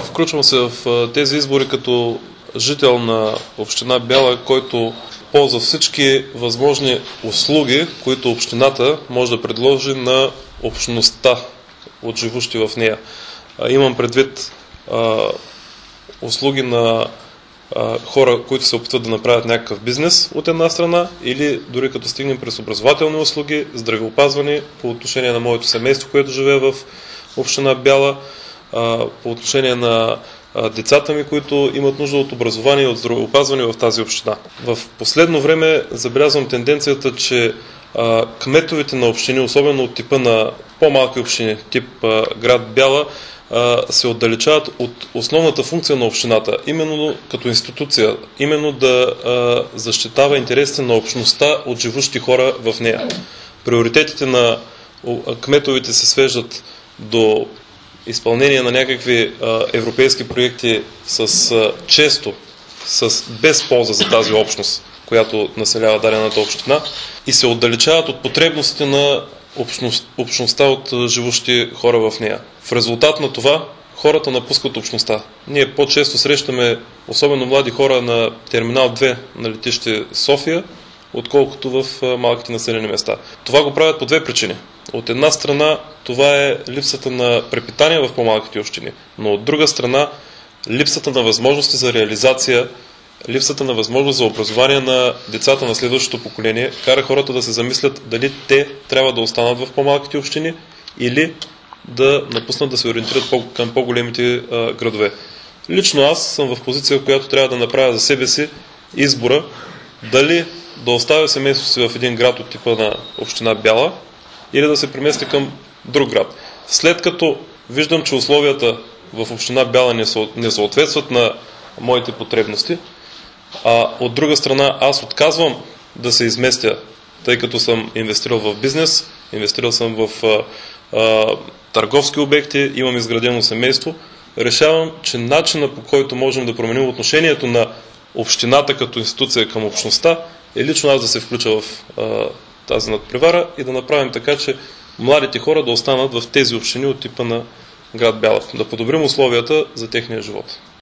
Включвам се в тези избори като жител на община Бяла, който ползва всички възможни услуги, които общината може да предложи на общността от живущи в нея. Имам предвид услуги на хора, които се опитват да направят някакъв бизнес от една страна, или дори като стигнем през образователни услуги, здравеопазване по отношение на моето семейство, което живее в община Бяла, по отношение на децата ми, които имат нужда от образование и от здравеопазване в тази община. В последно време забелязвам тенденцията, че кметовете на общини, особено от типа на по-малки общини, тип град Бяла, се отдалечават от основната функция на общината, именно като институция, именно да защитава интересите на общността от живущи хора в нея. Приоритетите на кметовете се свеждат до изпълнение на някакви европейски проекти често без полза за тази общност, която населява дадената община, и се отдалечават от потребностите на общността от живущи хора в нея. В резултат на това хората напускат общността. Ние по-често срещаме особено млади хора на терминал 2 на летище София, отколкото в малките населени места. Това го правят по две причини. От една страна това е липсата на препитание в по-малките общини, но от друга страна липсата на възможности за реализация, липсата на възможност за образование на децата на следващото поколение кара хората да се замислят дали те трябва да останат в по-малките общини или да напуснат, да се ориентират към по-големите градове. Лично аз съм в позиция, в която трябва да направя за себе си избора дали да оставя семейството си в един град от типа на община Бяла или да се преместя към друг град. След като виждам, че условията в община Бяла не съответстват на моите потребности, а от друга страна аз отказвам да се изместя, тъй като съм инвестирал в бизнес, инвестирал съм в търговски обекти, имам изградено семейство, решавам, че начинът, по който можем да променим отношението на общината като институция към общността, е лично аз да се включа в тази надпревара и да направим така, че младите хора да останат в тези общини от типа на град Бяла, да подобрим условията за техния живот.